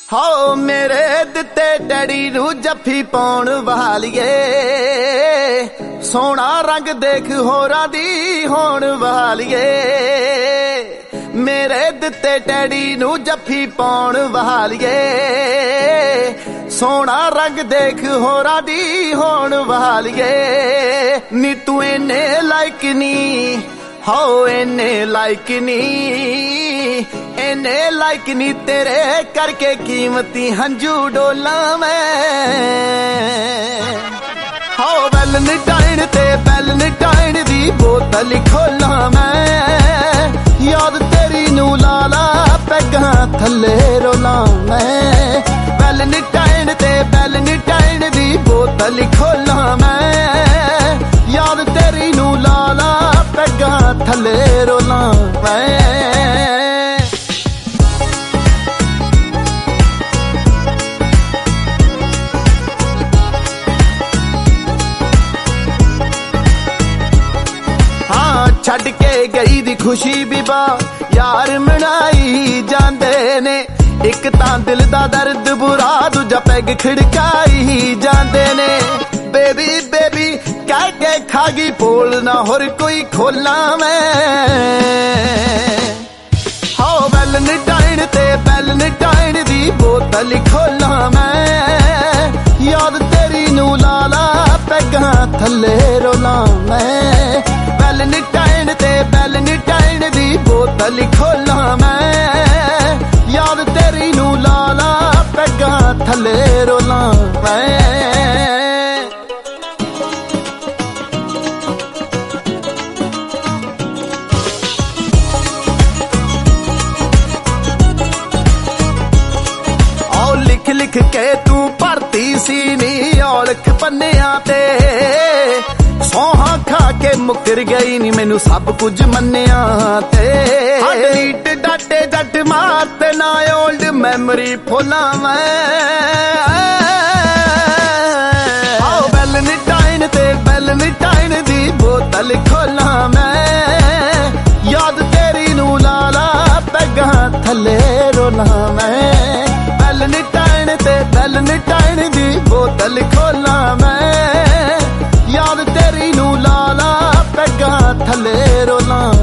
ਹੋ ਮੇਰੇ ਦਿੱਤੇ ਡੈਡੀ ਨੂੰ ਜੱਫੀ ਪਾਉਣ ਵਾਲੀਏ, ਸੋਹਣਾ ਰੰਗ ਦੇਖ ਹੋਰਾਂ ਦੀ ਹੋਣ ਵਾਲੀਏ। ਮੇਰੇ ਦਿੱਤੇ ਡੈਡੀ ਨੂੰ ਜੱਫੀ ਪਾਉਣ ਵਾਲੀਏ, ਸੋਹਣਾ ਰੰਗ ਦੇਖ ਹੋਰਾਂ ਦੀ ਹੋਣ ਵਾਲੀਏ। ਨੀ ਤੂੰ ਇਹਨੇ ਲਾਇਕ ਨੀ, ਹੋ ਇਹਨੇ ਲਾਇਕ ਨੀ, ਇਹਨੇ ਲਾਇਕ ਨੀ, ਤੇਰੇ ਕਰਕੇ ਕੀਮਤੀ ਹੰਝੂ ਡੋਲਾਂ ਮੈਂ। ਹੋ ਵੈਲਨਟਾਈਨ ਤੇ ਵੈਲਨਟਾਈਨ ਦੀ ਬੋਤਲ ਖੋਲਾਂ ਮੈਂ, ਯਾਦ ਤੇਰੀ ਨੂੰ ਲਾਲਾ ਪੈਗਾਂ ਥੱਲੇ ਰੋਲਾਂ ਮੈਂ। ਵੈਲਨਟਾਈਨ ਤੇ ਵੈਲਨਟਾਈਨ ਦੀ ਬੋਤਲ ਖੋਲਾਂ ਮੈਂ, ਯਾਦ ਤੇਰੀ ਨੂੰ ਲਾਲਾ ਪੈਗਾਂ ਥੱਲੇ ਰੋਲਾਂ ਮੈਂ। ਛੱਡ ਕੇ ਗਈ ਦੀ ਖੁਸ਼ੀ ਵੀ ਬਾ ਯਾਰ ਮਨਾਈ ਜਾਂਦੇ ਨੇ, ਇੱਕ ਤਾਂ ਦਿਲ ਦਾ ਦਰਦ ਬੁਰਾ, ਦੂਜਾ ਪੈਗ ਖੜਕਾਈ ਜਾਂਦੇ ਨੇ। ਬੇਬੀ ਬੇਬੀ ਕਹਿ ਕੇ ਖਾ ਗਈ ਪੋਲ, ਨਾ ਹੋਰ ਕੋਈ ਖੋਲਾਂ ਮੈਂ। ਹੋ ਵੈਲਨਟਾਈਨ ਤੇ ਵੈਲਨਟਾਈਨ ਦੀ ਬੋਤਲ ਖੋਲਾਂ ਮੈਂ, ਯਾਦ ਤੇਰੀ ਨੂੰ ਲਾਲਾ ਪੈਗਾਂ ਥੱਲੇ ਰੋਲਾਂ ਮੈਂ। ਵੈਲਨਟਾਈਨ ਤੇ ਵੈਲਨਟਾਈਨ ਦੀ ਬੋਤਲ ਖੋਲਾਂ ਮੈਂ, ਯਾਦ ਤੇਰੀ ਨੂੰ ਲਾਲਾ ਪੈਗਾਂ ਥੱਲੇ ਰੋਲਾਂ ਮੈਂ। ਆਓ ਲਿਖ ਲਿਖ ਕੇ ਤੂੰ ਭਰਤੀ ਸੀ ਨੀ ਔਲਖ ਪੰਨਿਆਂ ਤੇ, ਸੌਹਾਂ ਖਾ ਕੇ ਮੁੱਕਰ ਗਈ ਨੀ ਮੈਨੂੰ ਸਭ ਕੁਝ ਮੰਨਿਆ ਤੇ। ਡਿਲੀਟ ਡਾਟੇ ਜੱਟ ਮਾਰ ਤੇ ਨਾ ਓਲਡ ਮੈਮਰੀ ਫੋਲਾਂ ਮੈਂ। ਆਓ ਵੈਲਨਟਾਈਨ ਤੇ ਵੈਲਨਟਾਈਨ ਦੀ ਬੋਤਲ ਖੋਲਾਂ ਮੈਂ, ਯਾਦ ਤੇਰੀ ਨੂੰ ਲਾਲਾ ਪੈਗਾਂ ਥੱਲੇ ਰੋਲਾਂ ਮੈਂ। ਵੈਲਨਟਾਈਨ ਤੇ ਵੈਲਨਟਾਈਨ ਦੀ ਬੋਤਲ ਖੋਲਾਂ ਮੈਂ, ਯਾਦ ਤੇਰੀ ਨੂੰ ਲਾਲਾ ਪੈਗਾਂ ਥੱਲੇ ਰੋਲਾਂ